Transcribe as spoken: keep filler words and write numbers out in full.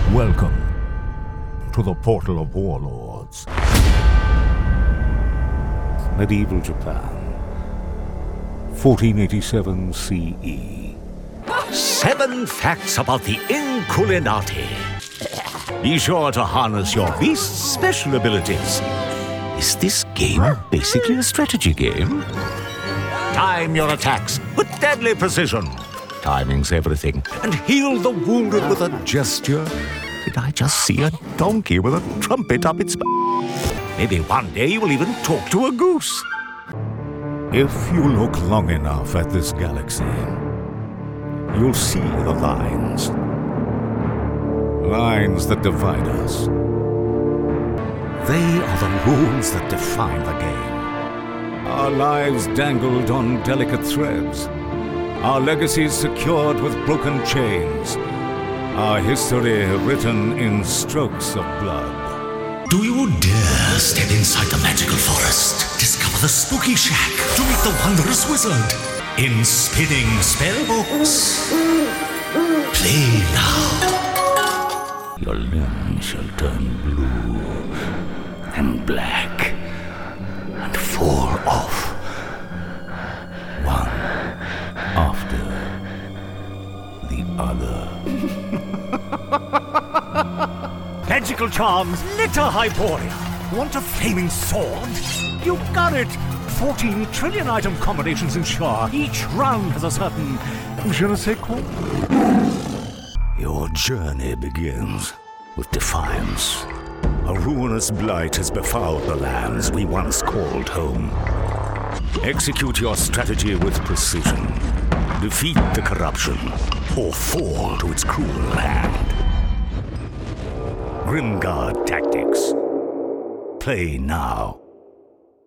Welcome to the Portal of Warlords. Medieval Japan, fourteen eighty-seven C E. Seven facts about the Inculinati. Be sure to harness your beast's special abilities. Is this game basically a strategy game? Time your attacks with deadly precision. Timing's everything. And heal the wounded with a gesture. Did I just see a donkey with a trumpet up its... Maybe one day you will even talk to a goose. If you look long enough at this galaxy, you'll see the lines. Lines that divide us. They are the rules that define the game. Our lives dangled on delicate threads. Our legacies secured with broken chains. Our history written in strokes of blood. Do you dare step inside the magical forest? Discover the spooky shack to meet the wondrous wizard in spinning spellbooks. Play now. Your limbs shall turn blue and black and fall off one after the other. Magical charms litter Hyporia. Want a flaming sword? You've got it! fourteen trillion item combinations ensure each round has a certain je ne sais quoi. Your journey begins with defiance. A ruinous blight has befouled the lands we once called home. Execute your strategy with precision. Defeat the corruption, or fall to its cruel hand. Grimguard Tactics. Play now.